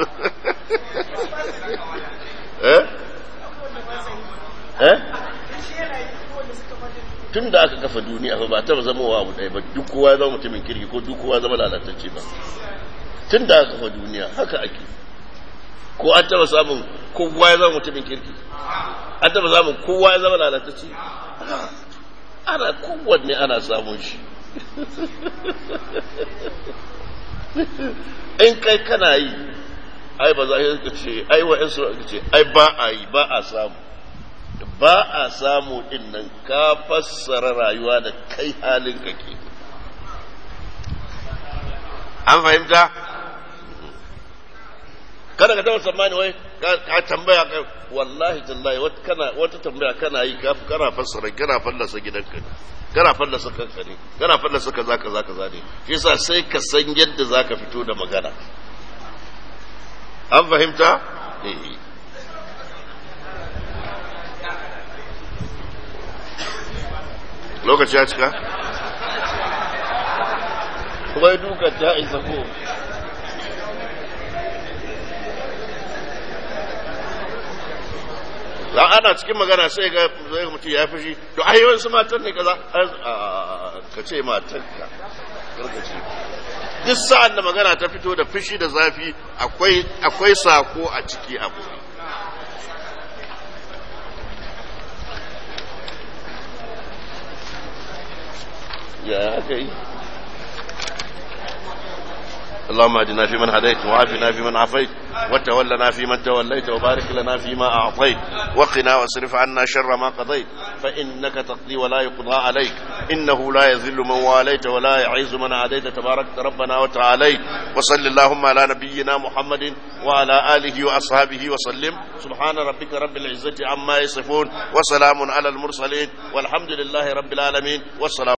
tun da aka kafa duniya ba ta zama wa abu ɗaya ba duk kowa zama mutumin kirki ko duk kowa zama lalatacce ba tun da aka kafa duniya haka ake ko an taba samun kowa ya zama mutumin kirki an taba samun kowa ya zama lalatacce ana kowanne ana samun shi in kai kana yi ai ba za ka ce ai wa'ansu ka ce ai ba a yi ba a samu ba a samu din nan ka fassara rayuwa da kai halin ka ke an fahimta kada ka taba tsammani wai ka tambaya ka wallahi tallahi wata tambaya kana yi kana fassara kana fallasa gidanka ne kana fallasa kanka ne kana fallasa kaza kaza kaza ne shi yasa sai ka san yadda zaka fito da magana an fahimta lokaci ya cika kuma dukan ta isa ko za ana cikin magana sai ga mutum ya fushi to ayyuan su matan ne kaza ka ce matanka karkace duk sa'an da magana ta fito da fushi da zafi akwai sako a ciki abu ya aka yi اللهم اهدنا فيمن هديت وعافنا فيمن عافيت وتولنا فيمن توليت وبارك لنا فيما أعطيت وقنا واصرف عنا شر ما قضيت فإنك تقضي ولا يقضى عليك إنه لا يذل من واليت ولا يعز من عاديت تبارك ربنا وتعاليت وصل اللهم على نبينا محمد وعلى آله وأصحابه وسلم سبحان ربك رب العزة عما يصفون وسلام على المرسلين والحمد لله رب العالمين والسلام